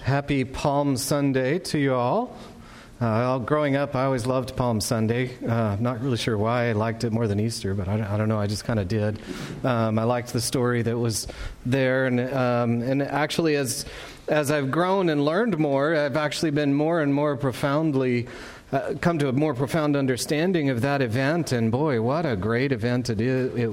Happy Palm Sunday to you all. Growing up, I always loved Palm Sunday. Not really sure why I liked it more than Easter, but I don't know. I just kind of did. I liked the story that was there, and actually, as I've grown and learned more, I've actually been more and more profoundly come to a more profound understanding of that event. And boy, what a great event it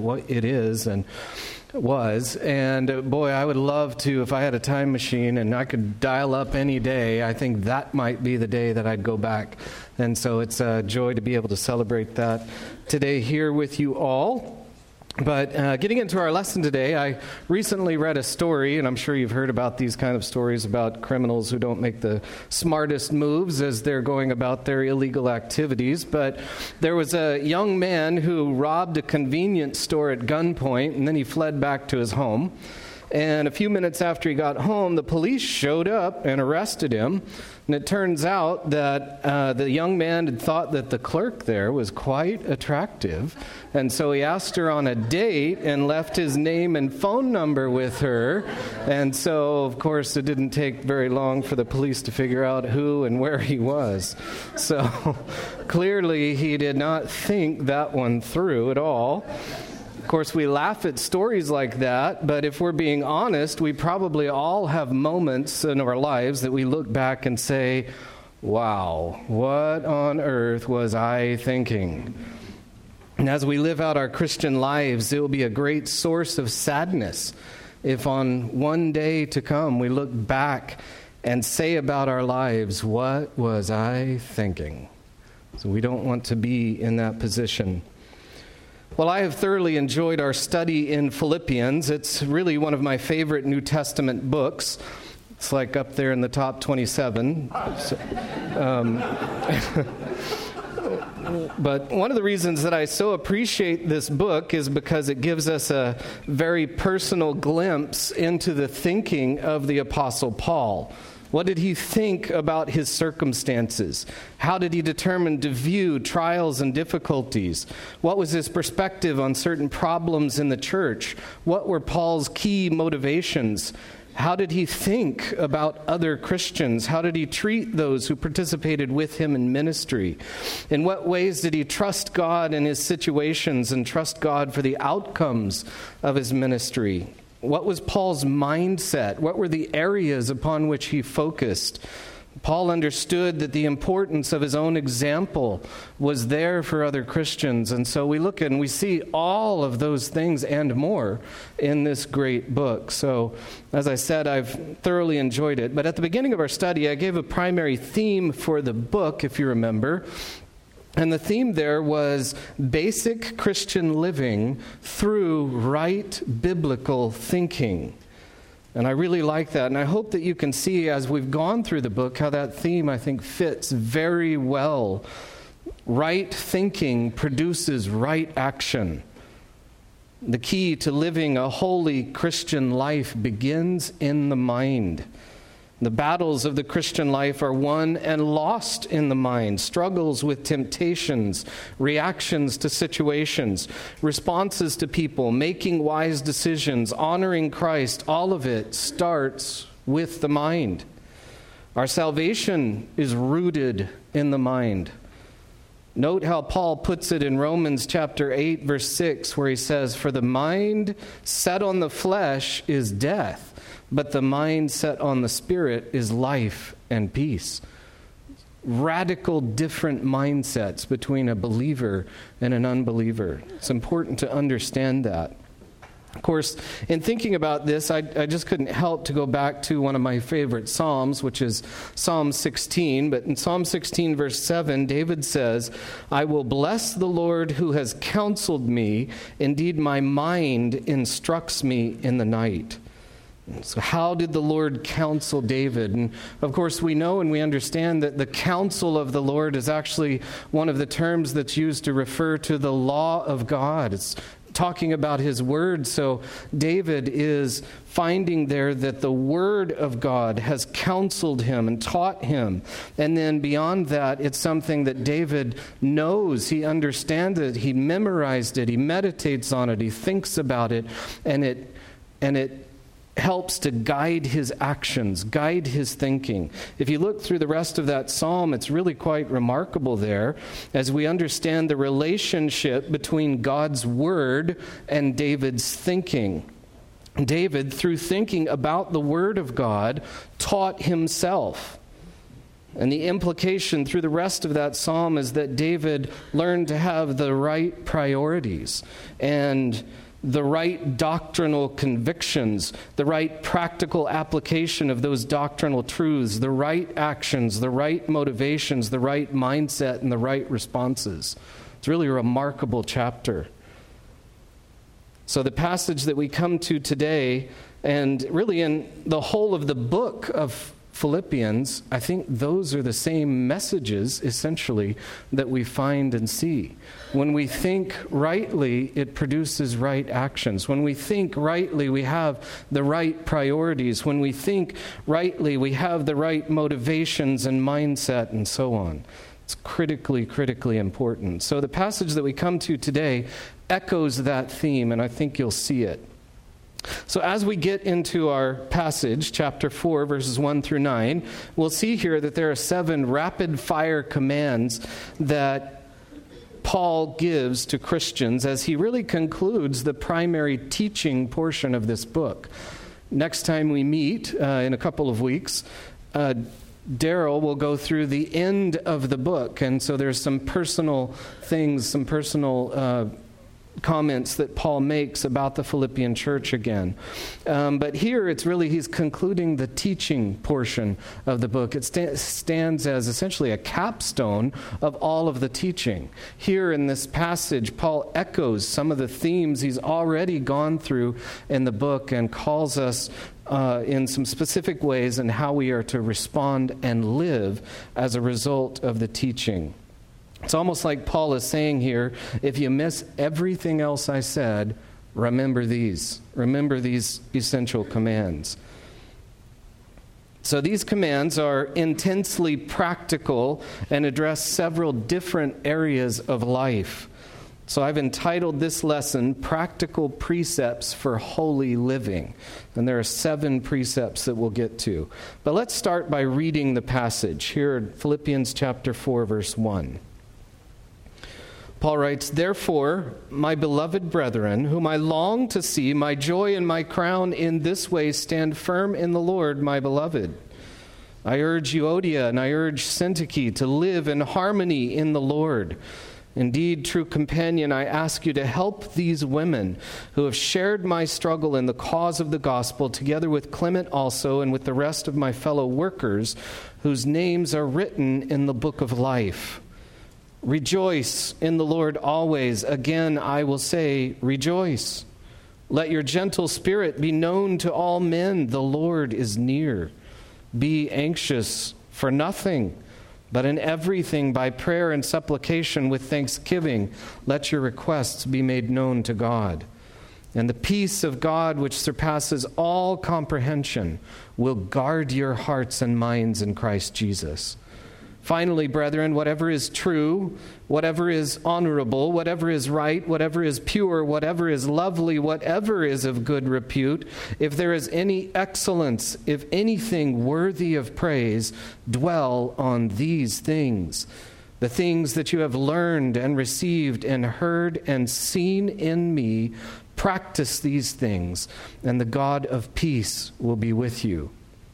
is, and was. And boy, I would love to, if I had a time machine and I could dial up any day, I think that might be the day that I'd go back. And so it's a joy to be able to celebrate that today here with you all. But getting into our lesson today, I recently read a story, and I'm sure you've heard about these kind of stories about criminals who don't make the smartest moves as they're going about their illegal activities. But there was a young man who robbed a convenience store at gunpoint, and then he fled back to his home. And a few minutes after he got home, the police showed up and arrested him. And it turns out that the young man had thought that the clerk there was quite attractive. And so he asked her on a date and left his name and phone number with her. And so, of course, it didn't take very long for the police to figure out who and where he was. So clearly he did not think that one through at all. Of course, we laugh at stories like that, but if we're being honest, we probably all have moments in our lives that we look back and say, wow, what on earth was I thinking? And as we live out our Christian lives, it will be a great source of sadness if on one day to come we look back and say about our lives, what was I thinking? So we don't want to be in that position. Well, I have thoroughly enjoyed our study in Philippians. It's really one of my favorite New Testament books. It's like up there in the top 27. But one of the reasons that I so appreciate this book is because it gives us a very personal glimpse into the thinking of the Apostle Paul. What did he think about his circumstances? How did he determine to view trials and difficulties? What was his perspective on certain problems in the church? What were Paul's key motivations? How did he think about other Christians? How did he treat those who participated with him in ministry? In what ways did he trust God in his situations and trust God for the outcomes of his ministry? What was Paul's mindset? What were the areas upon which he focused? Paul understood that the importance of his own example was there for other Christians. And so we look and we see all of those things and more in this great book. So, as I said, I've thoroughly enjoyed it. But at the beginning of our study, I gave a primary theme for the book, if you remember. And the theme there was basic Christian living through right biblical thinking. And I really like that. And I hope that you can see as we've gone through the book how that theme, I think, fits very well. Right thinking produces right action. The key to living a holy Christian life begins in the mind. The battles of the Christian life are won and lost in the mind. Struggles with temptations, reactions to situations, responses to people, making wise decisions, honoring Christ, all of it starts with the mind. Our salvation is rooted in the mind. Note how Paul puts it in Romans chapter 8, verse 6, where he says, "For the mind set on the flesh is death, but the mind set on the Spirit is life and peace." Radical different mindsets between a believer and an unbeliever. It's important to understand that. Of course, in thinking about this, I just couldn't help to go back to one of my favorite Psalms, which is Psalm 16. But in Psalm 16, verse 7, David says, "I will bless the Lord who has counseled me. Indeed, my mind instructs me in the night." So how did the Lord counsel David? And of course, we know and we understand that the counsel of the Lord is actually one of the terms that's used to refer to the law of God. It's talking about his word. So David is finding there that the word of God has counseled him and taught him. And then beyond that, it's something that David knows. He understands it. He memorized it. He meditates on it. He thinks about it. And it helps to guide his actions, guide his thinking. If you look through the rest of that psalm, it's really quite remarkable there as we understand the relationship between God's word and David's thinking. David, through thinking about the word of God, taught himself. And the implication through the rest of that psalm is that David learned to have the right priorities and the right doctrinal convictions, the right practical application of those doctrinal truths, the right actions, the right motivations, the right mindset, and the right responses. It's really a remarkable chapter. So the passage that we come to today, and really in the whole of the book of Philippians, I think those are the same messages, essentially, that we find and see. When we think rightly, it produces right actions. When we think rightly, we have the right priorities. When we think rightly, we have the right motivations and mindset and so on. It's critically, critically important. So the passage that we come to today echoes that theme, and I think you'll see it. So as we get into our passage, chapter 4, verses 1 through 9, we'll see here that there are 7 rapid-fire commands that Paul gives to Christians as he really concludes the primary teaching portion of this book. Next time we meet, in a couple of weeks, Daryl will go through the end of the book, and so there's some personal things, some personal comments that Paul makes about the Philippian church again. But here it's really, he's concluding the teaching portion of the book. It stands as essentially a capstone of all of the teaching. Here in this passage, Paul echoes some of the themes he's already gone through in the book and calls us in some specific ways in how we are to respond and live as a result of the teaching. It's almost like Paul is saying here, if you miss everything else I said, remember these. Remember these essential commands. So these commands are intensely practical and address several different areas of life. So I've entitled this lesson, Practical Precepts for Holy Living. And there are 7 precepts that we'll get to. But let's start by reading the passage here in Philippians chapter 4, verse 1. Paul writes, "Therefore, my beloved brethren, whom I long to see, my joy and my crown, in this way stand firm in the Lord, my beloved. I urge Euodia and I urge Syntyche to live in harmony in the Lord. Indeed, true companion, I ask you to help these women who have shared my struggle in the cause of the gospel, together with Clement also and with the rest of my fellow workers, whose names are written in the book of life. Rejoice in the Lord always. Again, I will say, rejoice. Let your gentle spirit be known to all men. The Lord is near. Be anxious for nothing, but in everything by prayer and supplication with thanksgiving, let your requests be made known to God. And the peace of God, which surpasses all comprehension, will guard your hearts and minds in Christ Jesus. Finally, brethren, whatever is true, whatever is honorable, whatever is right, whatever is pure, whatever is lovely, whatever is of good repute, if there is any excellence, if anything worthy of praise, dwell on these things. The things that you have learned and received and heard and seen in me, practice these things, and the God of peace will be with you."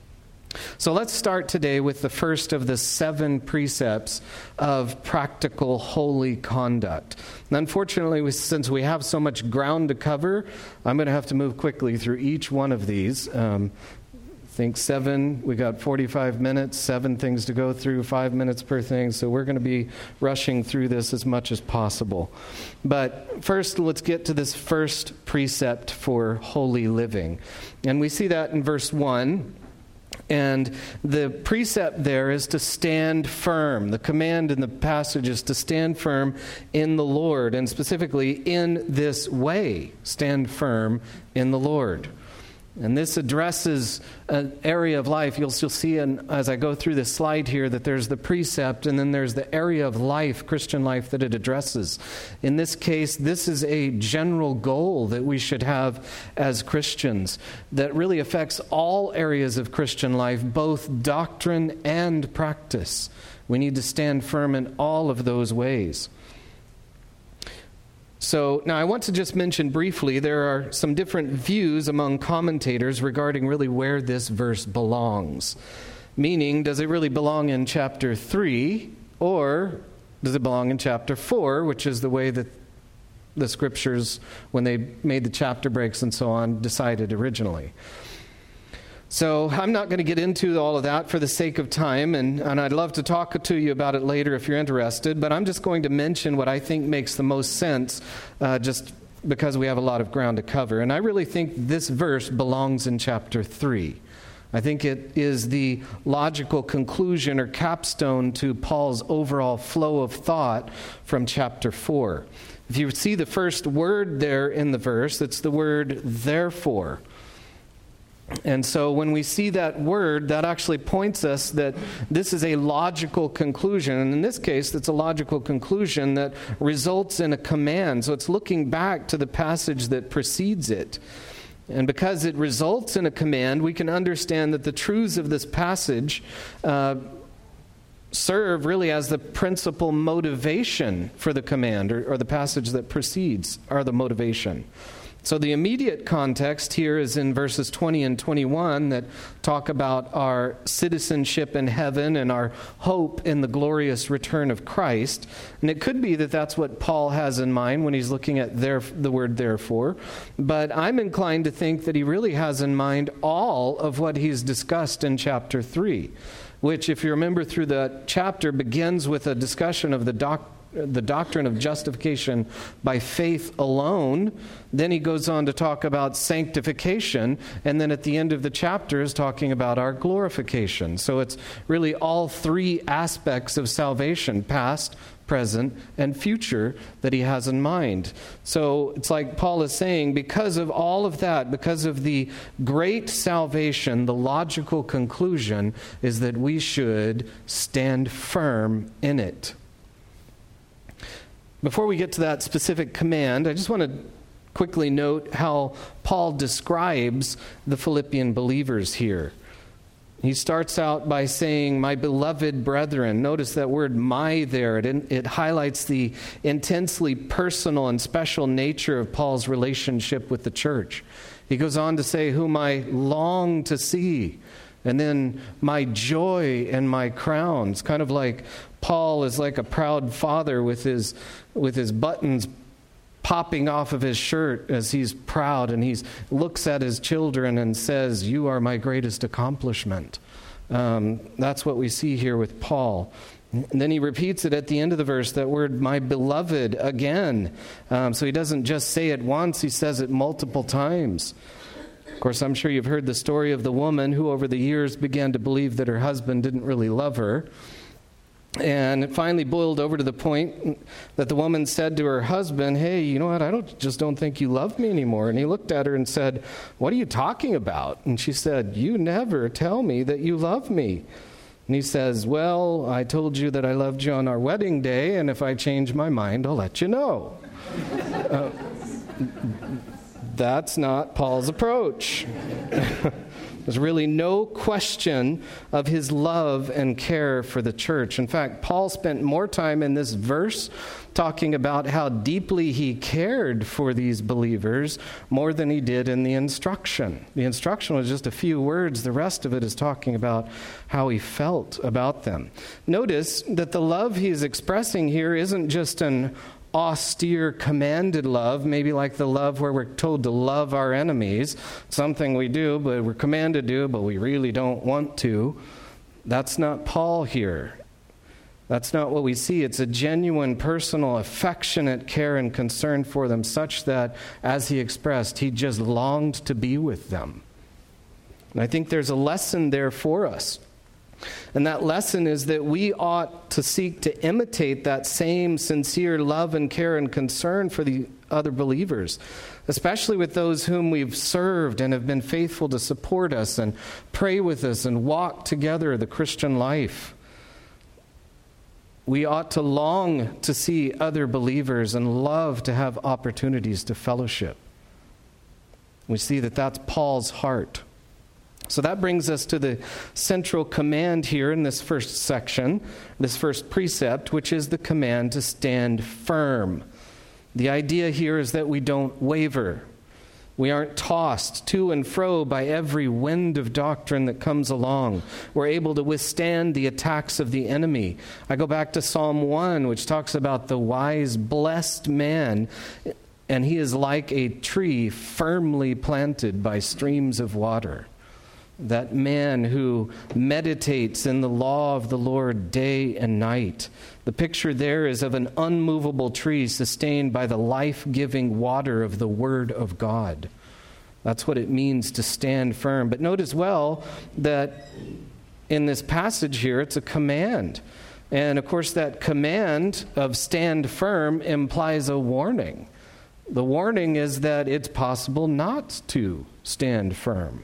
So let's start today with the first of the 7 precepts of practical holy conduct. And unfortunately, since we have so much ground to cover, I'm going to have to move quickly through each one of these. I think 7, we got 45 minutes, 7 things to go through, 5 minutes per thing, so we're going to be rushing through this as much as possible. But first, let's get to this first precept for holy living. And we see that in verse 1. And the precept there is to stand firm. The command in the passage is to stand firm in the Lord, and specifically in this way, stand firm in the Lord. And this addresses an area of life. You'll still see as I go through this slide here that there's the precept and then there's the area of life, Christian life, that it addresses. In this case, this is a general goal that we should have as Christians that really affects all areas of Christian life, both doctrine and practice. We need to stand firm in all of those ways. So now I want to just mention briefly, there are some different views among commentators regarding really where this verse belongs. Meaning, does it really belong in chapter 3, or does it belong in chapter 4, which is the way that the scriptures, when they made the chapter breaks and so on, decided originally. So I'm not going to get into all of that for the sake of time, and I'd love to talk to you about it later if you're interested, but I'm just going to mention what I think makes the most sense just because we have a lot of ground to cover. And I really think this verse belongs in chapter 3. I think it is the logical conclusion or capstone to Paul's overall flow of thought from chapter 4. If you see the first word there in the verse, it's the word therefore. And so when we see that word, that actually points us that this is a logical conclusion. And in this case, it's a logical conclusion that results in a command. So it's looking back to the passage that precedes it. And because it results in a command, we can understand that the truths of this passage serve really as the principal motivation for the command, or the passage that precedes are the motivation. So the immediate context here is in verses 20 and 21 that talk about our citizenship in heaven and our hope in the glorious return of Christ. And it could be that that's what Paul has in mind when he's looking at the word therefore. But I'm inclined to think that he really has in mind all of what he's discussed in chapter 3, which, if you remember through the chapter, begins with a discussion of the doctrine of justification by faith alone. Then he goes on to talk about sanctification, and then at the end of the chapter is talking about our glorification. So it's really all three aspects of salvation, past, present, and future, that he has in mind. So it's like Paul is saying, because of all of that, because of the great salvation, the logical conclusion is that we should stand firm in it. Before we get to that specific command, I just want to quickly note how Paul describes the Philippian believers here. He starts out by saying, "My beloved brethren." Notice that word "my" there. It highlights the intensely personal and special nature of Paul's relationship with the church. He goes on to say, "Whom I long to see." And then, "my joy and my crown." It's kind of like Paul is like a proud father with his buttons popping off of his shirt as he's proud, and he looks at his children and says, "You are my greatest accomplishment." That's what we see here with Paul. And then he repeats it at the end of the verse, that word "my beloved" again. So he doesn't just say it once, he says it multiple times. Of course, I'm sure you've heard the story of the woman who over the years began to believe that her husband didn't really love her. And it finally boiled over to the point that the woman said to her husband, "Hey, you know what, I don't think you love me anymore." And he looked at her and said, "What are you talking about?" And she said, "You never tell me that you love me." And he says, "Well, I told you that I loved you on our wedding day, and if I change my mind, I'll let you know." That's not Paul's approach. There's really no question of his love and care for the church. In fact, Paul spent more time in this verse talking about how deeply he cared for these believers more than he did in the instruction. The instruction was just a few words. The rest of it is talking about how he felt about them. Notice that the love he's expressing here isn't just an austere, commanded love, maybe like the love where we're told to love our enemies, something we do, but we're commanded to do, but we really don't want to. That's not Paul here. That's not what we see. It's a genuine, personal, affectionate care and concern for them, such that, as he expressed, he just longed to be with them. And I think there's a lesson there for us. And that lesson is that we ought to seek to imitate that same sincere love and care and concern for the other believers, especially with those whom we've served and have been faithful to support us and pray with us and walk together the Christian life. We ought to long to see other believers and love to have opportunities to fellowship. We see that that's Paul's heart. So that brings us to the central command here in this first section, this first precept, which is the command to stand firm. The idea here is that we don't waver. We aren't tossed to and fro by every wind of doctrine that comes along. We're able to withstand the attacks of the enemy. I go back to Psalm 1, which talks about the wise, blessed man, and he is like a tree firmly planted by streams of water. That man who meditates in the law of the Lord day and night. The picture there is of an unmovable tree sustained by the life-giving water of the Word of God. That's what it means to stand firm. But note as well that in this passage here, it's a command. And of course, that command of stand firm implies a warning. The warning is that it's possible not to stand firm.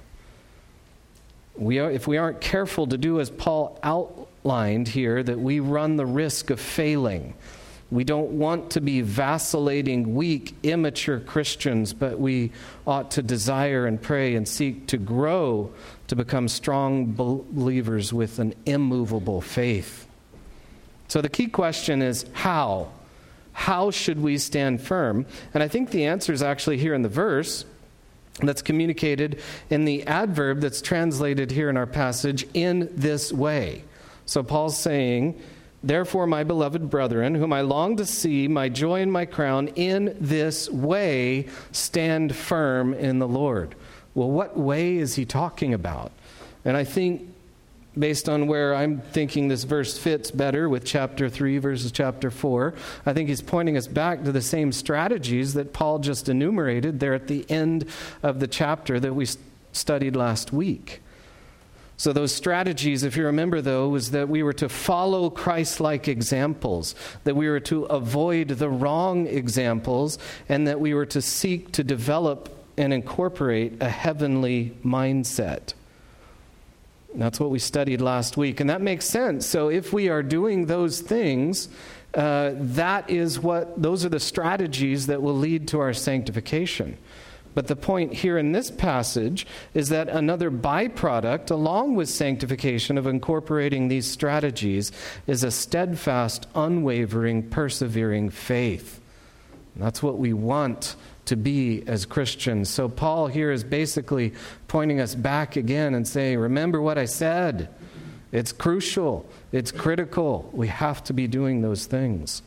If we aren't careful to do as Paul outlined here, that we run the risk of failing. We don't want to be vacillating, weak, immature Christians, but we ought to desire and pray and seek to grow to become strong believers with an immovable faith. So the key question is how? How should we stand firm? And I think the answer is actually here in the verse. That's communicated in the adverb that's translated here in our passage, in this way. So Paul's saying, therefore, my beloved brethren, whom I long to see, my joy and my crown, in this way stand firm in the Lord. Well, what way is he talking about? And I think, based on where I'm thinking this verse fits better with chapter 3 versus chapter 4, I think he's pointing us back to the same strategies that Paul just enumerated there at the end of the chapter that we studied last week. So those strategies, if you remember, though, was that we were to follow Christ-like examples, that we were to avoid the wrong examples, and that we were to seek to develop and incorporate a heavenly mindset. That's what we studied last week, and that makes sense. So if we are doing those things, those are the strategies that will lead to our sanctification. But the point here in this passage is that another byproduct, along with sanctification, of incorporating these strategies is a steadfast, unwavering, persevering faith. And that's what we want to be as Christians. So Paul here is basically pointing us back again and saying, remember what I said. It's crucial. It's critical. We have to be doing those things.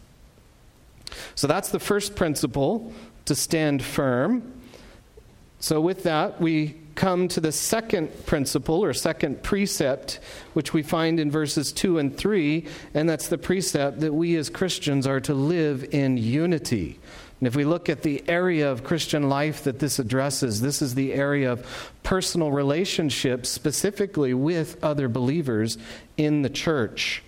So that's the first principle, to stand firm. So with that, we come to the second principle or second precept, which we find in verses 2 and 3, and that's the precept that we as Christians are to live in unity. And if we look at the area of Christian life that this addresses, this is the area of personal relationships, specifically with other believers in the church.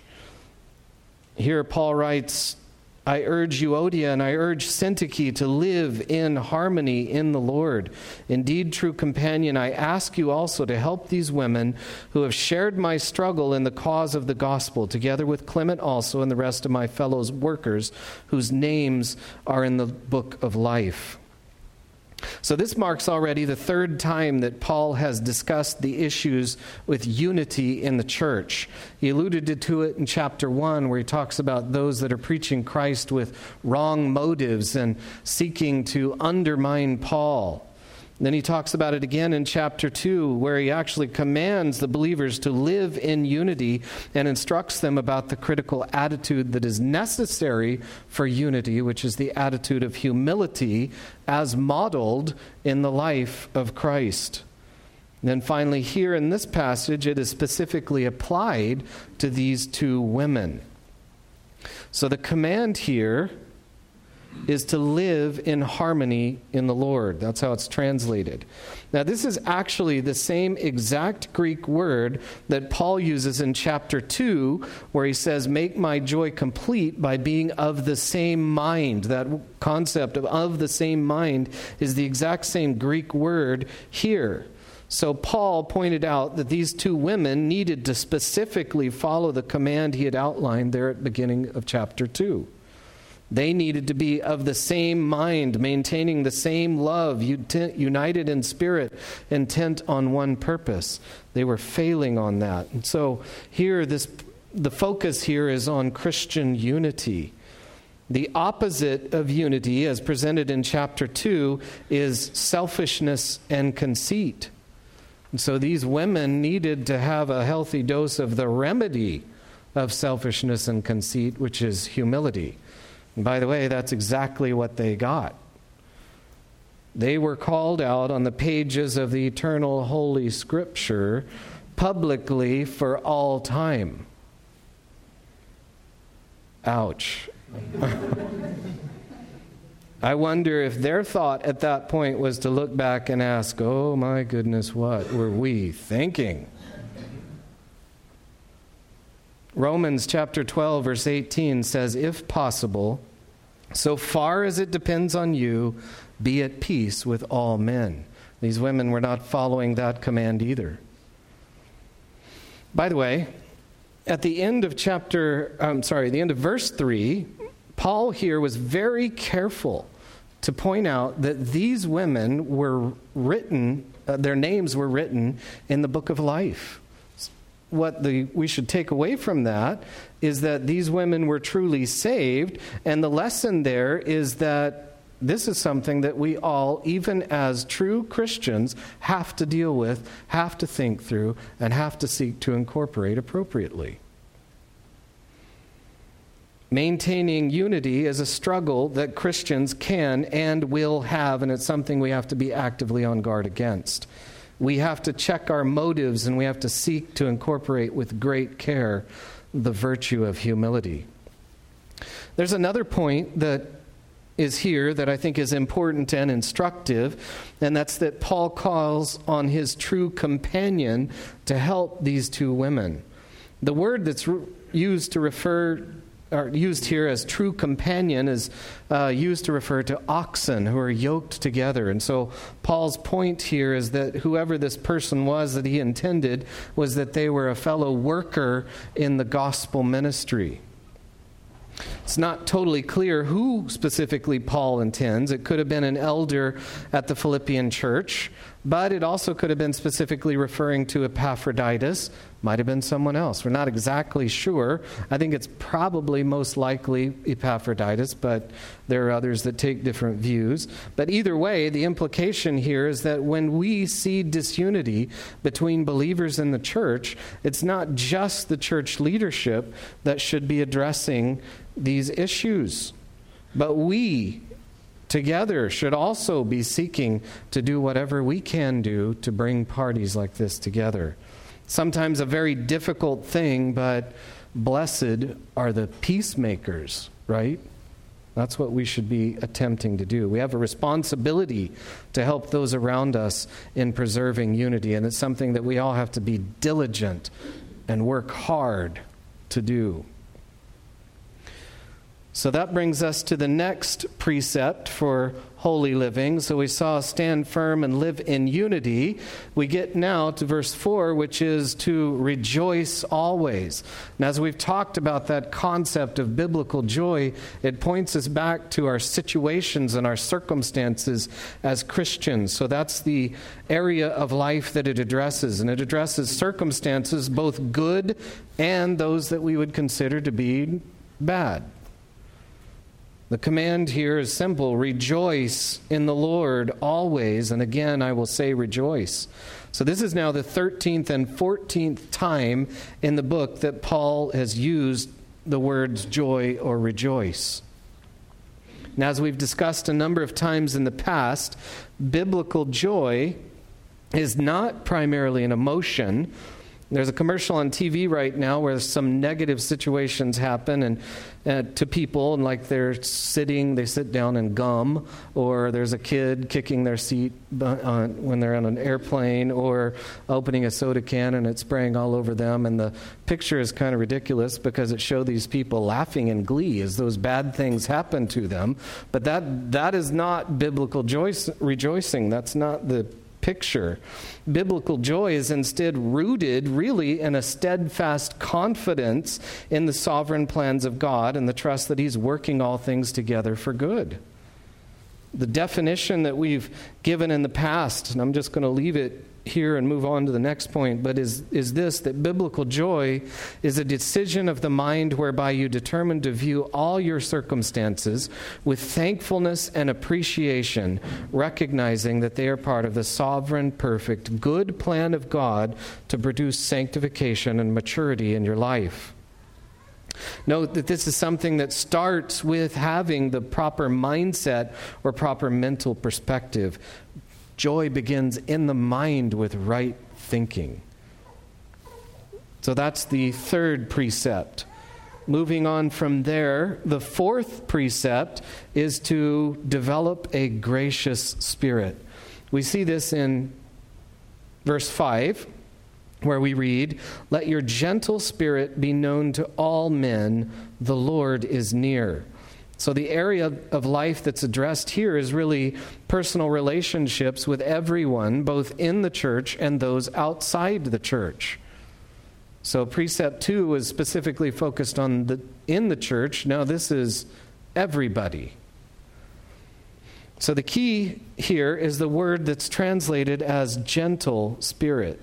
Here Paul writes, I urge Euodia and I urge Syntyche to live in harmony in the Lord. Indeed, true companion, I ask you also to help these women who have shared my struggle in the cause of the gospel, together with Clement also and the rest of my fellow workers whose names are in the book of life. So this marks already the third time that Paul has discussed the issues with unity in the church. He alluded to it in chapter 1, where he talks about those that are preaching Christ with wrong motives and seeking to undermine Paul. Then he talks about it again in chapter 2, where he actually commands the believers to live in unity and instructs them about the critical attitude that is necessary for unity, which is the attitude of humility as modeled in the life of Christ. And then finally, here in this passage, it is specifically applied to these two women. So the command here is to live in harmony in the Lord. That's how it's translated. Now, this is actually the same exact Greek word that Paul uses in chapter 2, where he says, make my joy complete by being of the same mind. That concept of the same mind is the exact same Greek word here. So Paul pointed out that these two women needed to specifically follow the command he had outlined there at the beginning of chapter 2. They needed to be of the same mind, maintaining the same love, united in spirit, intent on one purpose. They were failing on that. And so here, the focus here is on Christian unity. The opposite of unity, as presented in chapter 2, is selfishness and conceit. And so these women needed to have a healthy dose of the remedy of selfishness and conceit, which is humility. And by the way, that's exactly what they got. They were called out on the pages of the eternal Holy Scripture publicly for all time. Ouch. I wonder if their thought at that point was to look back and ask, oh my goodness, what were we thinking? Romans chapter 12, verse 18 says, if possible, so far as it depends on you, be at peace with all men. These women were not following that command either. By the way, at the end of the end of verse 3, Paul here was very careful to point out that these women were written, their names were written in the book of life. What we should take away from that is that these women were truly saved, and the lesson there is that this is something that we all, even as true Christians, have to deal with, have to think through, and have to seek to incorporate appropriately. Maintaining unity is a struggle that Christians can and will have, and it's something we have to be actively on guard against. We have to check our motives, and we have to seek to incorporate with great care the virtue of humility. There's another point that is here that I think is important and instructive, and that's that Paul calls on his true companion to help these two women. The word that's used here as true companion is used to refer to oxen who are yoked together. And so Paul's point here is that whoever this person was that he intended was that they were a fellow worker in the gospel ministry. It's not totally clear who specifically Paul intends. It could have been an elder at the Philippian church, but it also could have been specifically referring to Epaphroditus. Might have been someone else. We're not exactly sure. I think it's probably most likely Epaphroditus, but there are others that take different views. But either way, the implication here is that when we see disunity between believers in the church, it's not just the church leadership that should be addressing these issues, but we together should also be seeking to do whatever we can do to bring parties like this together. Sometimes a very difficult thing, but blessed are the peacemakers, right? That's what we should be attempting to do. We have a responsibility to help those around us in preserving unity, and it's something that we all have to be diligent and work hard to do. So that brings us to the next precept for holy living. So we saw stand firm and live in unity. We get now to verse 4, which is to rejoice always. And as we've talked about that concept of biblical joy, it points us back to our situations and our circumstances as Christians. So that's the area of life that it addresses. And it addresses circumstances, both good and those that we would consider to be bad. The command here is simple: rejoice in the Lord always. And again, I will say rejoice. So this is now the 13th and 14th time in the book that Paul has used the words joy or rejoice. Now, as we've discussed a number of times in the past, biblical joy is not primarily an emotion. There's a commercial on TV right now where some negative situations happen and to people, and like they sit down and gum, or there's a kid kicking their seat when they're on an airplane, or opening a soda can and it's spraying all over them. And the picture is kind of ridiculous because it shows these people laughing in glee as those bad things happen to them. But that is not biblical rejoicing. That's not the picture. Biblical joy is instead rooted really in a steadfast confidence in the sovereign plans of God and the trust that He's working all things together for good. The definition that we've given in the past, and I'm just going to leave it here and move on to the next point, but is this, that biblical joy is a decision of the mind whereby you determine to view all your circumstances with thankfulness and appreciation, recognizing that they are part of the sovereign, perfect, good plan of God to produce sanctification and maturity in your life. Note that this is something that starts with having the proper mindset or proper mental perspective. Joy begins in the mind with right thinking. So that's the third precept. Moving on from there, the fourth precept is to develop a gracious spirit. We see this in verse 5, where we read, "Let your gentle spirit be known to all men, the Lord is near." So the area of life that's addressed here is really personal relationships with everyone, both in the church and those outside the church. So precept 2 was specifically focused on in the church. Now this is everybody. So the key here is the word that's translated as gentle spirit.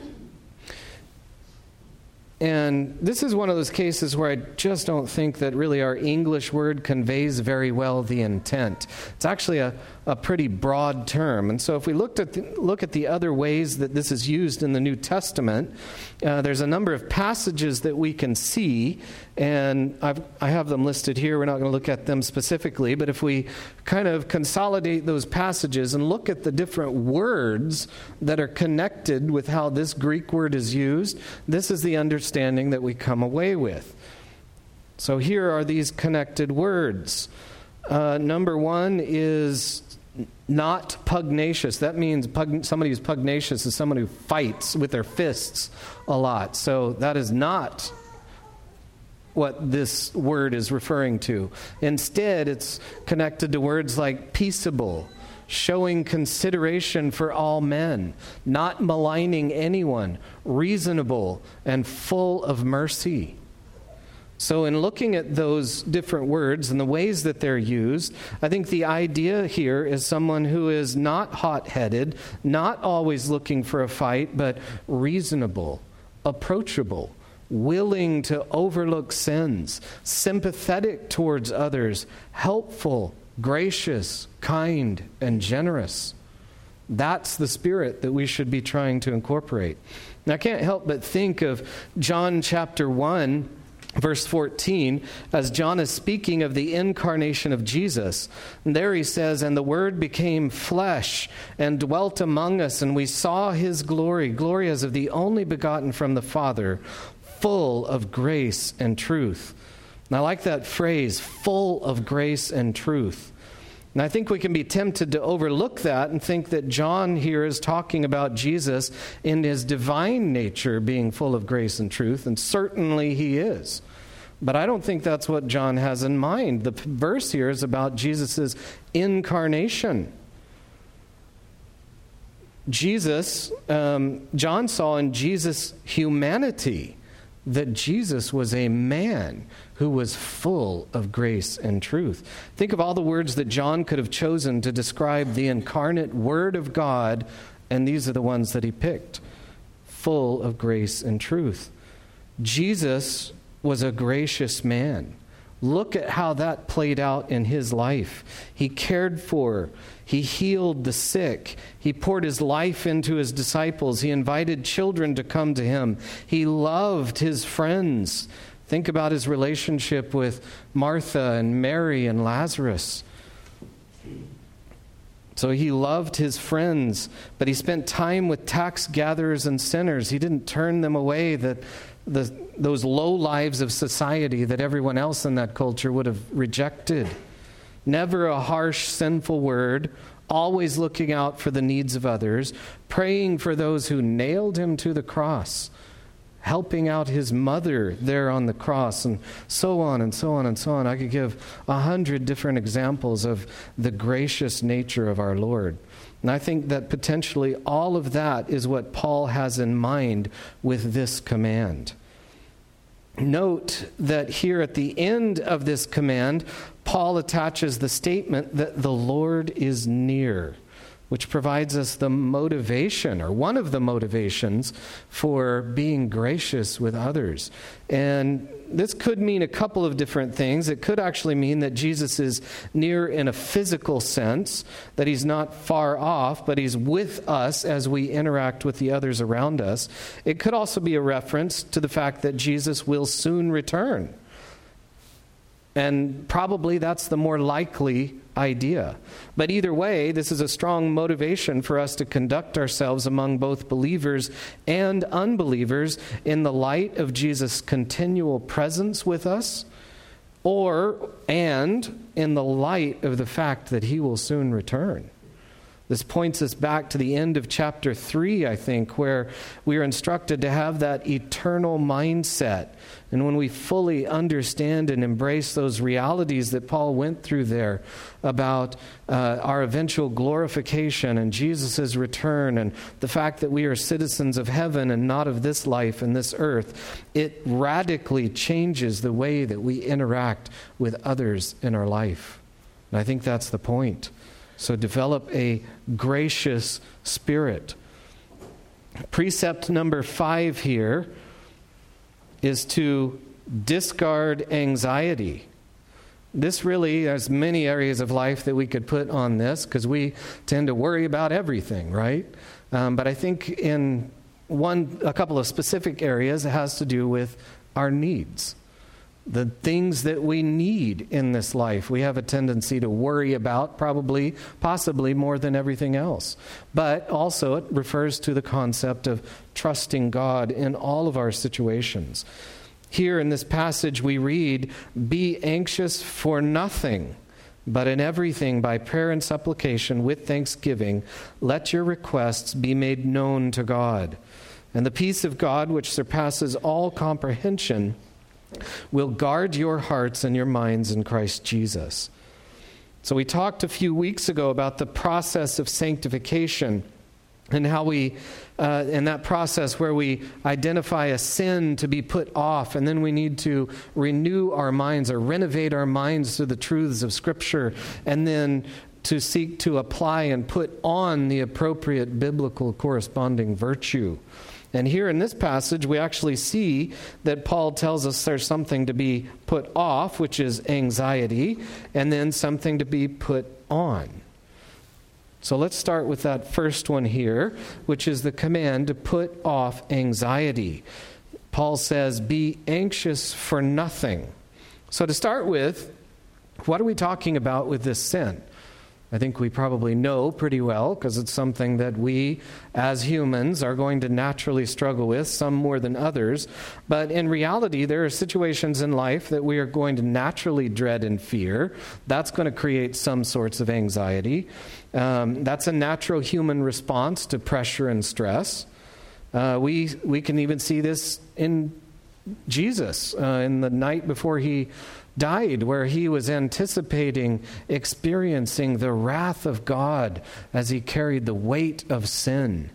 And this is one of those cases where I just don't think that really our English word conveys very well the intent. It's actually a pretty broad term. And so if we look at the other ways that this is used in the New Testament, there's a number of passages that we can see, and I have them listed here. We're not going to look at them specifically, but if we kind of consolidate those passages and look at the different words that are connected with how this Greek word is used, this is the understanding that we come away with. So here are these connected words. Number 1 is not pugnacious. That means somebody who's pugnacious is someone who fights with their fists a lot. So that is not what this word is referring to. Instead, it's connected to words like peaceable, showing consideration for all men, not maligning anyone, reasonable, and full of mercy. So in looking at those different words and the ways that they're used, I think the idea here is someone who is not hot-headed, not always looking for a fight, but reasonable, approachable, willing to overlook sins, sympathetic towards others, helpful, gracious, kind, and generous. That's the spirit that we should be trying to incorporate. And I can't help but think of John chapter 1, verse 14, as John is speaking of the incarnation of Jesus. And there he says, "And the Word became flesh and dwelt among us, and we saw His glory, glory as of the only begotten from the Father, full of grace and truth." And I like that phrase, full of grace and truth. And I think we can be tempted to overlook that and think that John here is talking about Jesus in His divine nature being full of grace and truth, and certainly He is. But I don't think that's what John has in mind. The verse here is about Jesus' incarnation. Jesus, John saw in Jesus' humanity that Jesus was a man who was full of grace and truth. Think of all the words that John could have chosen to describe the incarnate Word of God, and these are the ones that he picked. Full of grace and truth. Jesus was a gracious man. Look at how that played out in his life. He cared for, he healed the sick, he poured his life into his disciples, he invited children to come to him, he loved his friends. Think about his relationship with Martha and Mary and Lazarus. So he loved his friends, but he spent time with tax gatherers and sinners. He didn't turn them away, those low lives of society that everyone else in that culture would have rejected. Never a harsh, sinful word, always looking out for the needs of others, praying for those who nailed him to the cross, helping out his mother there on the cross, and so on and so on and so on. I could give 100 different examples of the gracious nature of our Lord. And I think that potentially all of that is what Paul has in mind with this command. Note that here at the end of this command, Paul attaches the statement that the Lord is near, which provides us the motivation, or one of the motivations, for being gracious with others. And this could mean a couple of different things. It could actually mean that Jesus is near in a physical sense, that he's not far off, but he's with us as we interact with the others around us. It could also be a reference to the fact that Jesus will soon return. And probably that's the more likely idea. But either way, this is a strong motivation for us to conduct ourselves among both believers and unbelievers in the light of Jesus' continual presence with us, and in the light of the fact that he will soon return. This points us back to the end of chapter 3, I think, where we are instructed to have that eternal mindset. And when we fully understand and embrace those realities that Paul went through there about our eventual glorification and Jesus' return and the fact that we are citizens of heaven and not of this life and this earth, it radically changes the way that we interact with others in our life. And I think that's the point. So develop a gracious spirit. Precept number 5 here is to discard anxiety. This really, there's many areas of life that we could put on this because we tend to worry about everything, right? But I think in a couple of specific areas, it has to do with our needs. The things that we need in this life, we have a tendency to worry about, possibly more than everything else. But also it refers to the concept of trusting God in all of our situations. Here in this passage we read, "Be anxious for nothing, but in everything by prayer and supplication with thanksgiving, let your requests be made known to God. And the peace of God, which surpasses all comprehension, will guard your hearts and your minds in Christ Jesus." So we talked a few weeks ago about the process of sanctification and how we, in that process where we identify a sin to be put off, and then we need to renew our minds or renovate our minds to the truths of Scripture, and then to seek to apply and put on the appropriate biblical corresponding virtue. And here in this passage, we actually see that Paul tells us there's something to be put off, which is anxiety, and then something to be put on. So let's start with that first one here, which is the command to put off anxiety. Paul says, "Be anxious for nothing." So to start with, what are we talking about with this sin? I think we probably know pretty well because it's something that we as humans are going to naturally struggle with, some more than others. But in reality, there are situations in life that we are going to naturally dread and fear. That's going to create some sorts of anxiety. That's a natural human response to pressure and stress. We can even see this in Jesus in the night before he died, where he was anticipating experiencing the wrath of God as he carried the weight of sin.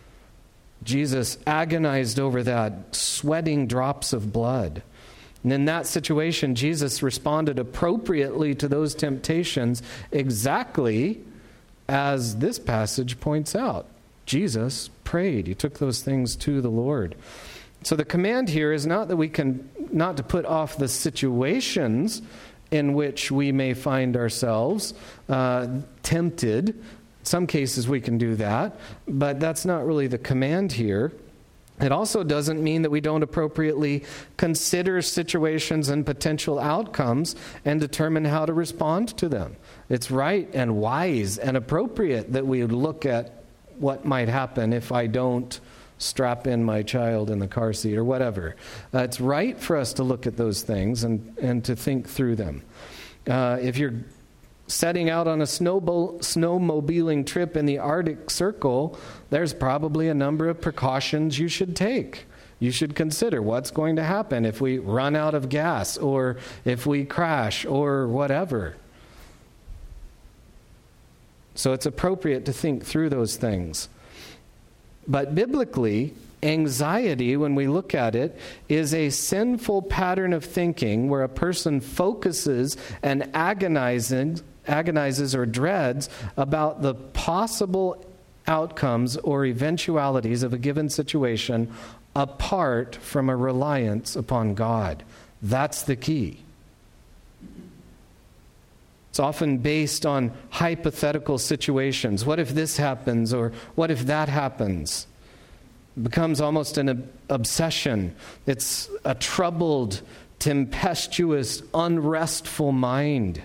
Jesus agonized over that, sweating drops of blood. And in that situation, Jesus responded appropriately to those temptations exactly as this passage points out. Jesus prayed. He took those things to the Lord. So the command here is not that we can not to put off the situations in which we may find ourselves tempted. In some cases we can do that, but that's not really the command here. It also doesn't mean that we don't appropriately consider situations and potential outcomes and determine how to respond to them. It's right and wise and appropriate that we look at what might happen if I don't strap in my child in the car seat or whatever. It's right for us to look at those things and to think through them. If you're setting out on a snowmobiling trip in the Arctic Circle, there's probably a number of precautions you should take. You should consider what's going to happen if we run out of gas or if we crash or whatever. So it's appropriate to think through those things. But biblically, anxiety, when we look at it, is a sinful pattern of thinking where a person focuses and agonizes or dreads about the possible outcomes or eventualities of a given situation apart from a reliance upon God. That's the key. It's often based on hypothetical situations. What if this happens, or what if that happens? It becomes almost an obsession. It's a troubled, tempestuous, unrestful mind.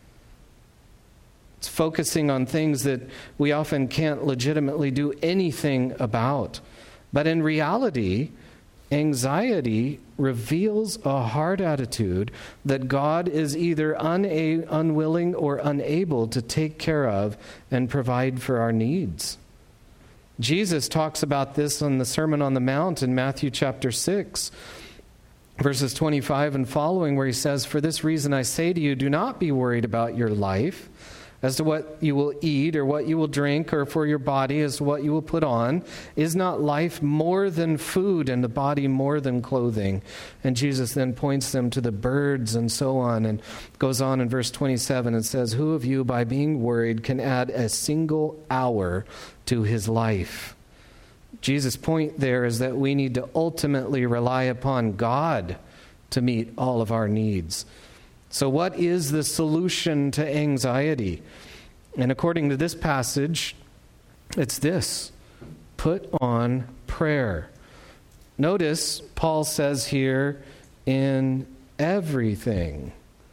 It's focusing on things that we often can't legitimately do anything about. But in reality, anxiety reveals a heart attitude that God is either unwilling or unable to take care of and provide for our needs. Jesus talks about this on the Sermon on the Mount in Matthew chapter 6, verses 25 and following, where he says, "For this reason I say to you, do not be worried about your life, as to what you will eat or what you will drink, or for your body as to what you will put on. Is not life more than food, and the body more than clothing?" And Jesus then points them to the birds and so on, and goes on in verse 27 and says, "Who of you, by being worried, can add a single hour to his life?" Jesus' point there is that we need to ultimately rely upon God to meet all of our needs. So what is the solution to anxiety? And according to this passage, it's this: put on prayer. Notice Paul says here, in everything.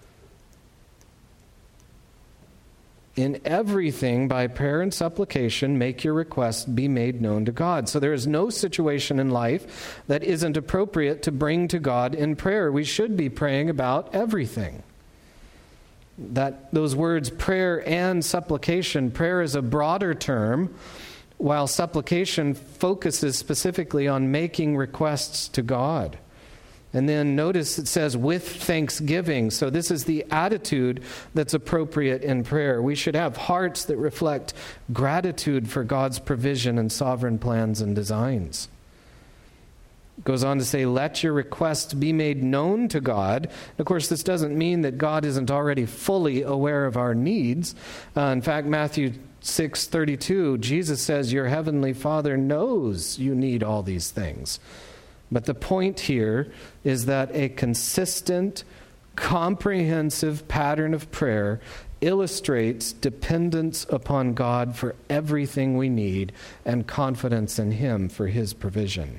In everything, by prayer and supplication, make your requests be made known to God. So there is no situation in life that isn't appropriate to bring to God in prayer. We should be praying about everything. Those words, prayer and supplication, prayer is a broader term, while supplication focuses specifically on making requests to God. And then notice it says, with thanksgiving. So this is the attitude that's appropriate in prayer. We should have hearts that reflect gratitude for God's provision and sovereign plans and designs. It goes on to say, let your requests be made known to God. Of course, this doesn't mean that God isn't already fully aware of our needs. In fact, Matthew 6:32, Jesus says, your heavenly Father knows you need all these things. But the point here is that a consistent, comprehensive pattern of prayer illustrates dependence upon God for everything we need and confidence in Him for His provision.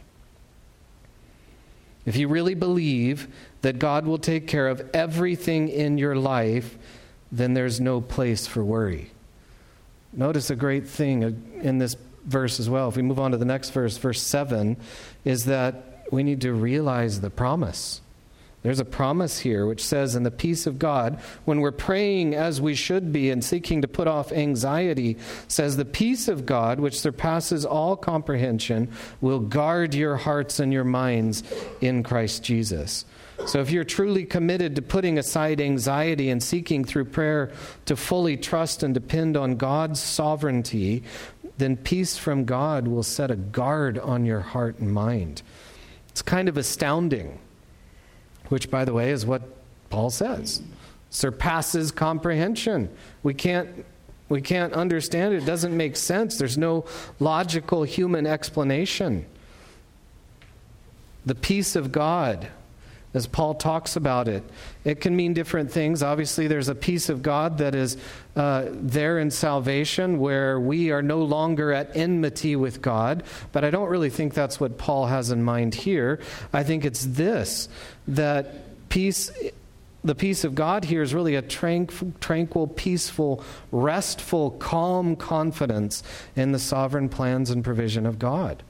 If you really believe that God will take care of everything in your life, then there's no place for worry. Notice a great thing in this verse as well. If we move on to the next verse, verse 7, is that we need to realize the promise. There's a promise here which says, in the peace of God, when we're praying as we should be and seeking to put off anxiety, says the peace of God, which surpasses all comprehension, will guard your hearts and your minds in Christ Jesus. So if you're truly committed to putting aside anxiety and seeking through prayer to fully trust and depend on God's sovereignty, then peace from God will set a guard on your heart and mind. It's kind of astounding, which, by the way, is what Paul says. Surpasses comprehension. We can't understand it. It doesn't make sense. There's no logical human explanation. The peace of God, as Paul talks about it. It can mean different things. Obviously, there's a peace of God that is there in salvation where we are no longer at enmity with God. But I don't really think that's what Paul has in mind here. I think it's this, that peace, the peace of God here is really a tranquil, peaceful, restful, calm confidence in the sovereign plans and provision of God.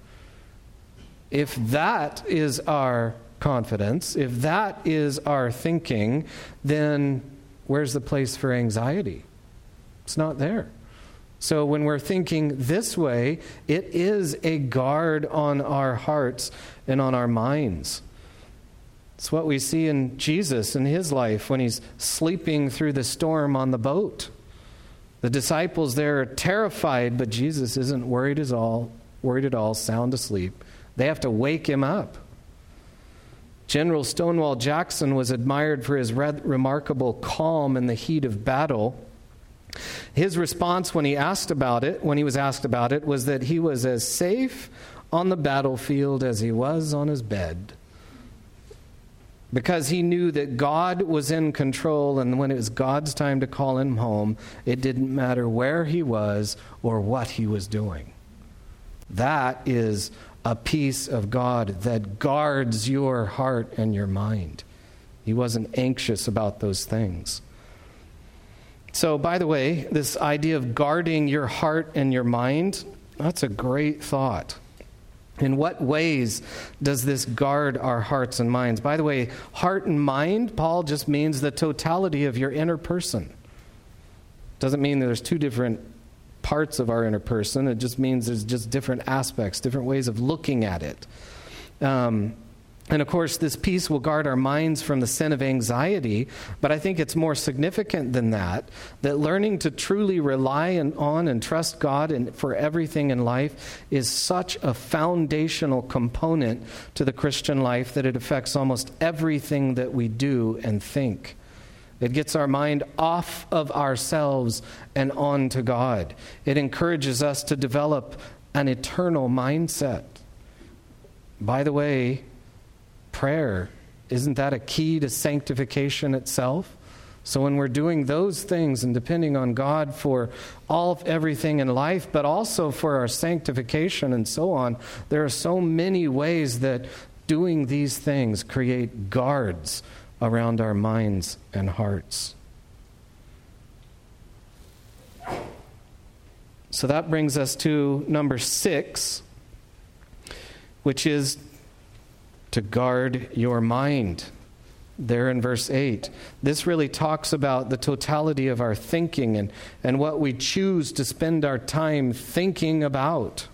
If that is our confidence, if that is our thinking, then where's the place for anxiety? It's not there. So when we're thinking this way, it is a guard on our hearts and on our minds. It's what we see in Jesus in his life when he's sleeping through the storm on the boat. The disciples there are terrified, but Jesus isn't worried at all, sound asleep. They have to wake him up. General Stonewall Jackson was admired for his remarkable calm in the heat of battle. His response when he was asked about it, was that he was as safe on the battlefield as he was on his bed. Because he knew that God was in control, and when it was God's time to call him home, it didn't matter where he was or what he was doing. That is a peace of God that guards your heart and your mind. He wasn't anxious about those things. So, by the way, this idea of guarding your heart and your mind, that's a great thought. In what ways does this guard our hearts and minds? By the way, heart and mind, Paul just means the totality of your inner person. Doesn't mean that there's two different parts of our inner person. It just means there's just different aspects, different ways of looking at it. And of course, this peace will guard our minds from the sin of anxiety, but I think it's more significant than that learning to truly rely on and trust God for everything in life is such a foundational component to the Christian life that it affects almost everything that we do and think. It gets our mind off of ourselves and on to God. It encourages us to develop an eternal mindset. By the way, prayer, isn't that a key to sanctification itself? So when we're doing those things and depending on God for everything in life, but also for our sanctification and so on, there are so many ways that doing these things create guards around our minds and hearts. So that brings us to number 6, which is to guard your mind. There in verse 8. This really talks about the totality of our thinking and what we choose to spend our time thinking about.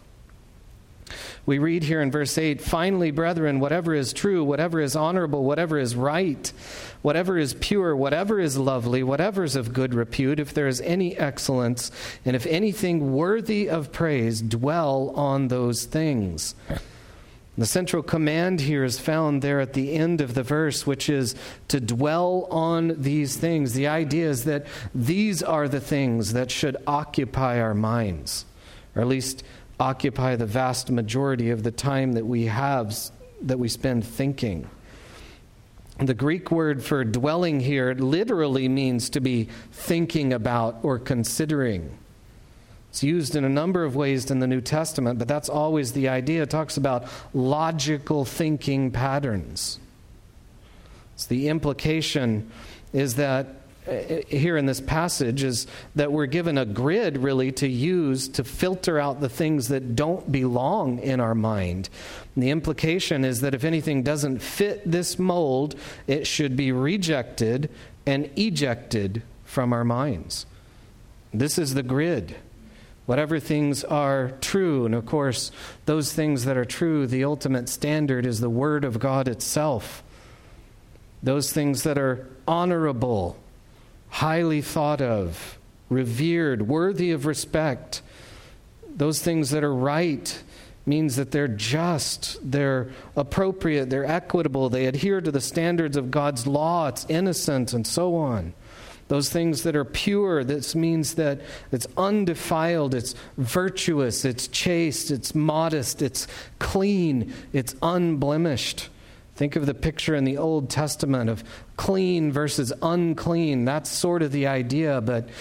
We read here in verse 8, "Finally, brethren, whatever is true, whatever is honorable, whatever is right, whatever is pure, whatever is lovely, whatever is of good repute, if there is any excellence, and if anything worthy of praise, dwell on those things." The central command here is found there at the end of the verse, which is to dwell on these things. The idea is that these are the things that should occupy our minds, or at least occupy the vast majority of the time that we spend thinking. The Greek word for dwelling here literally means to be thinking about or considering. It's used in a number of ways in the New Testament, but that's always the idea. It talks about logical thinking patterns. So the implication is that here in this passage is that we're given a grid really to use to filter out the things that don't belong in our mind. And the implication is that if anything doesn't fit this mold, it should be rejected and ejected from our minds. This is the grid. Whatever things are true, and of course, those things that are true, the ultimate standard is the Word of God itself. Those things that are honorable, highly thought of, revered, worthy of respect. Those things that are right means that they're just, they're appropriate, they're equitable, they adhere to the standards of God's law, it's innocent, and so on. Those things that are pure, this means that it's undefiled, it's virtuous, it's chaste, it's modest, it's clean, it's unblemished. Think of the picture in the Old Testament of clean versus unclean. That's sort of the idea, but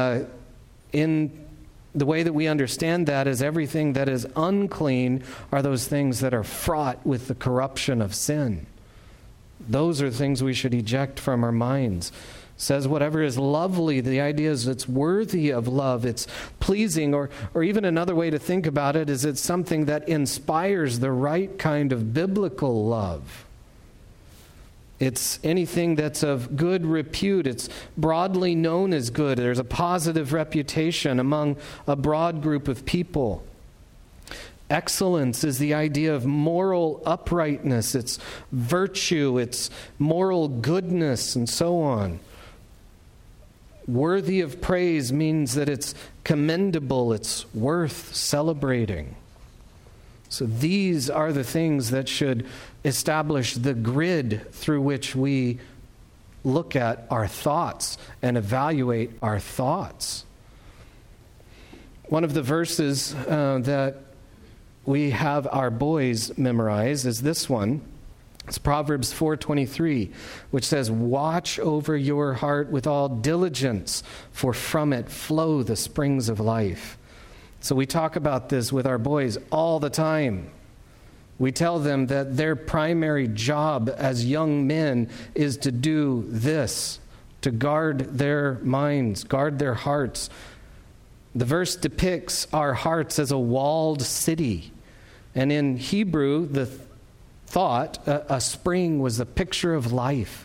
in the way that we understand that is everything that is unclean are those things that are fraught with the corruption of sin. Those are things we should eject from our minds. It says whatever is lovely, the idea is it's worthy of love, it's pleasing, or even another way to think about it is it's something that inspires the right kind of biblical love. It's anything that's of good repute. It's broadly known as good. There's a positive reputation among a broad group of people. Excellence is the idea of moral uprightness. It's virtue. It's moral goodness, and so on. Worthy of praise means that it's commendable. It's worth celebrating. So these are the things that should establish the grid through which we look at our thoughts and evaluate our thoughts. One of the verses that we have our boys memorize is this one. It's Proverbs 4:23, which says, "Watch over your heart with all diligence, for from it flow the springs of life." So we talk about this with our boys all the time. We tell them that their primary job as young men is to do this, to guard their minds, guard their hearts. The verse depicts our hearts as a walled city. And in Hebrew, the thought, a spring was a picture of life.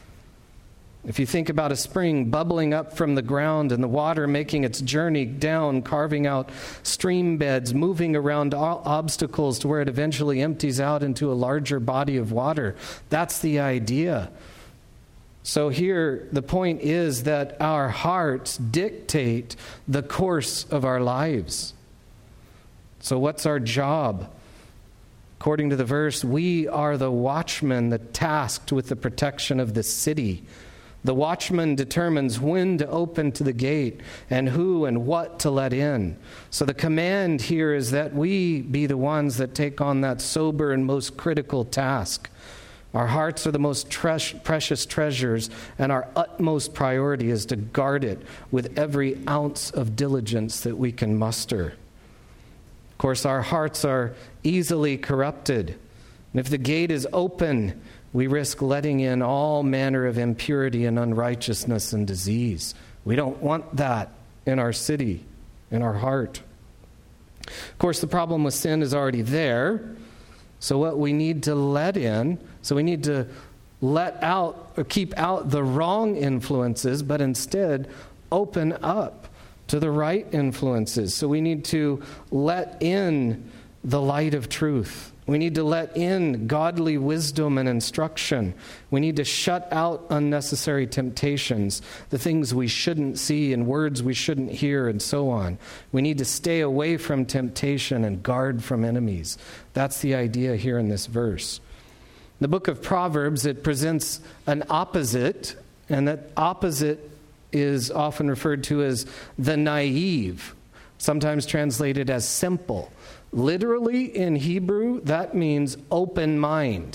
If you think about a spring bubbling up from the ground and the water making its journey down, carving out stream beds, moving around obstacles to where it eventually empties out into a larger body of water, that's the idea. So here, the point is that our hearts dictate the course of our lives. So what's our job? According to the verse, we are the watchmen, the tasked with the protection of the city. The watchman determines when to open to the gate and who and what to let in. So the command here is that we be the ones that take on that sober and most critical task. Our hearts are the most precious treasures, and our utmost priority is to guard it with every ounce of diligence that we can muster. Of course, our hearts are easily corrupted. And if the gate is open, we risk letting in all manner of impurity and unrighteousness and disease. We don't want that in our city, in our heart. Of course, the problem with sin is already there. So what we need to let in, so we need to let out or keep out the wrong influences, but instead open up to the right influences. So we need to let in the light of truth. We need to let in godly wisdom and instruction. We need to shut out unnecessary temptations, the things we shouldn't see and words we shouldn't hear and so on. We need to stay away from temptation and guard from enemies. That's the idea here in this verse. The book of Proverbs, it presents an opposite, and that opposite is often referred to as the naive, sometimes translated as simple. Literally in Hebrew, that means open mind.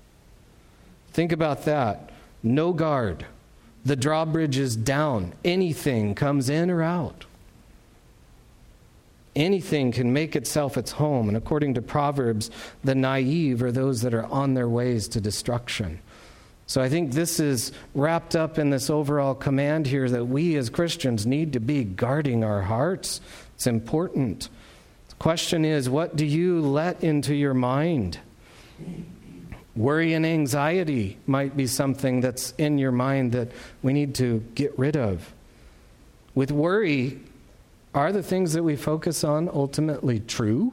Think about that. No guard. The drawbridge is down. Anything comes in or out. Anything can make itself its home. And according to Proverbs, the naive are those that are on their ways to destruction. So I think this is wrapped up in this overall command here that we as Christians need to be guarding our hearts. It's important. Question is, what do you let into your mind? Worry and anxiety might be something that's in your mind that we need to get rid of. With worry, are the things that we focus on ultimately true?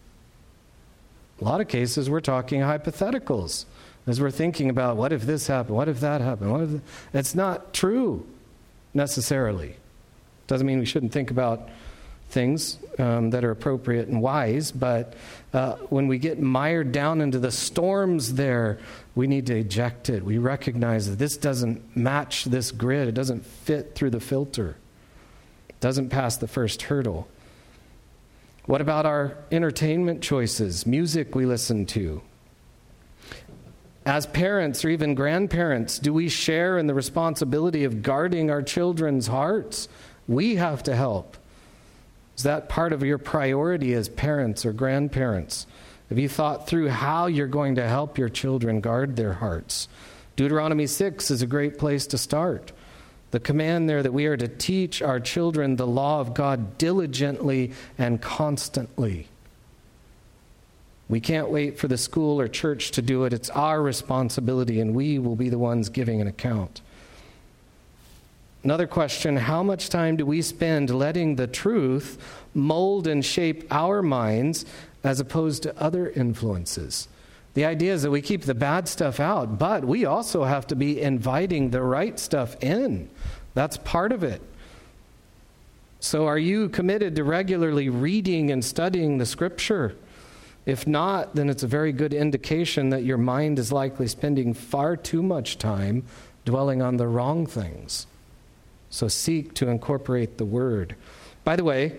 A lot of cases we're talking hypotheticals as we're thinking about what if this happened, what if that happened. It's not true necessarily. Doesn't mean we shouldn't think about things that are appropriate and wise, but when we get mired down into the storms there, we need to eject it. We recognize that this doesn't match this grid. It doesn't fit through the filter. It doesn't pass the first hurdle. What about our entertainment choices? Music we listen to. As parents or even grandparents, do we share in the responsibility of guarding our children's hearts? We have to help. Is that part of your priority as parents or grandparents? Have you thought through how you're going to help your children guard their hearts? Deuteronomy 6 is a great place to start. The command there that we are to teach our children the law of God diligently and constantly. We can't wait for the school or church to do it. It's our responsibility, and we will be the ones giving an account. Another question, how much time do we spend letting the truth mold and shape our minds as opposed to other influences? The idea is that we keep the bad stuff out, but we also have to be inviting the right stuff in. That's part of it. So are you committed to regularly reading and studying the Scripture? If not, then it's a very good indication that your mind is likely spending far too much time dwelling on the wrong things. So seek to incorporate the Word. By the way,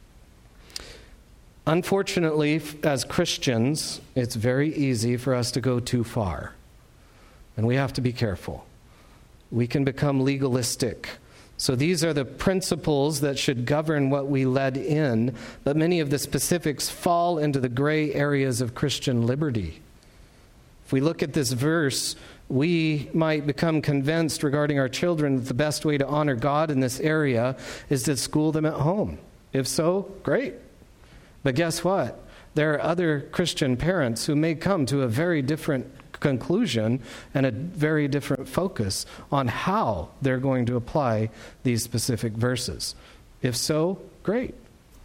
unfortunately, as Christians, it's very easy for us to go too far. And we have to be careful. We can become legalistic. So these are the principles that should govern what we let in, but many of the specifics fall into the gray areas of Christian liberty. If we look at this verse, we might become convinced regarding our children that the best way to honor God in this area is to school them at home. If so, great. But guess what? There are other Christian parents who may come to a very different conclusion and a very different focus on how they're going to apply these specific verses. If so, great.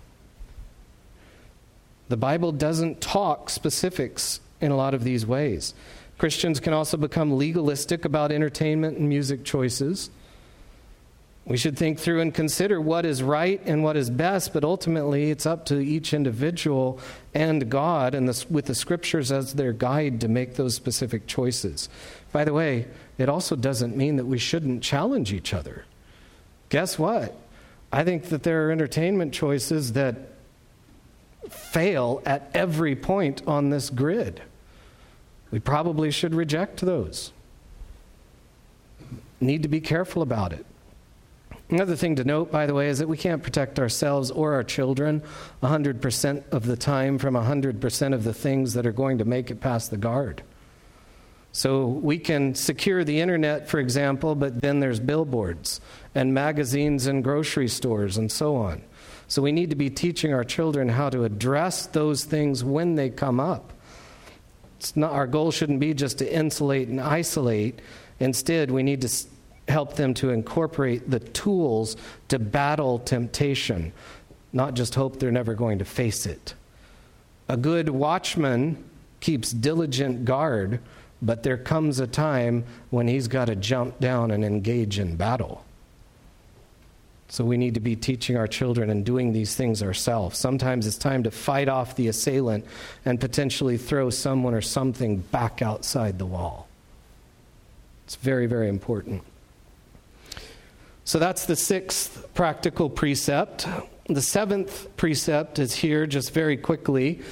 The Bible doesn't talk specifics in a lot of these ways. Christians can also become legalistic about entertainment and music choices. We should think through and consider what is right and what is best, but ultimately it's up to each individual and God and with the Scriptures as their guide to make those specific choices. By the way, it also doesn't mean that we shouldn't challenge each other. Guess what? I think that there are entertainment choices that fail at every point on this grid. We probably should reject those. Need to be careful about it. Another thing to note, by the way, is that we can't protect ourselves or our children 100% of the time from 100% of the things that are going to make it past the guard. So we can secure the internet, for example, but then there's billboards and magazines and grocery stores and so on. So we need to be teaching our children how to address those things when they come up. It's not, our goal shouldn't be just to insulate and isolate. Instead, we need to help them to incorporate the tools to battle temptation, not just hope they're never going to face it. A good watchman keeps diligent guard, but there comes a time when he's got to jump down and engage in battle. So we need to be teaching our children and doing these things ourselves. Sometimes it's time to fight off the assailant and potentially throw someone or something back outside the wall. It's very, very important. So that's the sixth practical precept. The seventh precept is here just very quickly.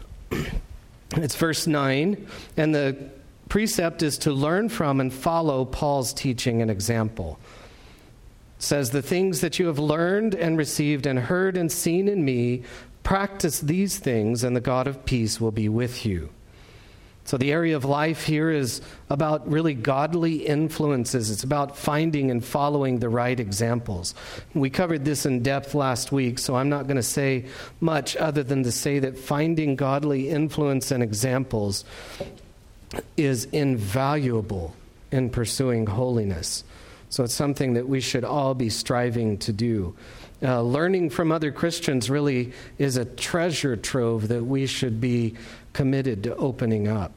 It's verse 9. And the precept is to learn from and follow Paul's teaching and example. It says, the things that you have learned and received and heard and seen in me, practice these things and the God of peace will be with you. So the area of life here is about really godly influences. It's about finding and following the right examples. We covered this in depth last week, so I'm not going to say much other than to say that finding godly influence and examples is invaluable in pursuing holiness. So it's something that we should all be striving to do. Learning from other Christians really is a treasure trove that we should be committed to opening up.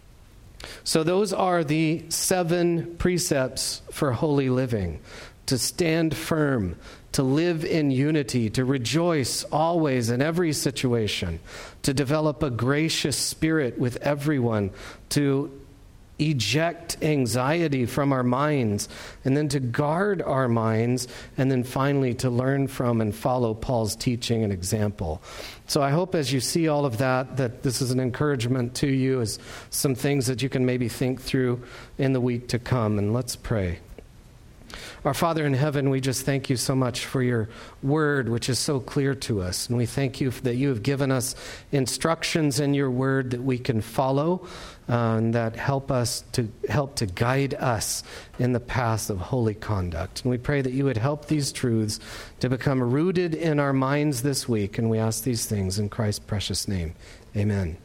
So those are the 7 precepts for holy living. To stand firm, to live in unity, to rejoice always in every situation, to develop a gracious spirit with everyone, to eject anxiety from our minds, and then to guard our minds, and then finally to learn from and follow Paul's teaching and example. So I hope as you see all of that this is an encouragement to you, as some things that you can maybe think through in the week to come. And let's pray. Our Father in heaven, we just thank you so much for your word, which is so clear to us. And we thank you that you have given us instructions in your word that we can follow, and that help to guide us in the path of holy conduct. And we pray that you would help these truths to become rooted in our minds this week. And we ask these things in Christ's precious name. Amen.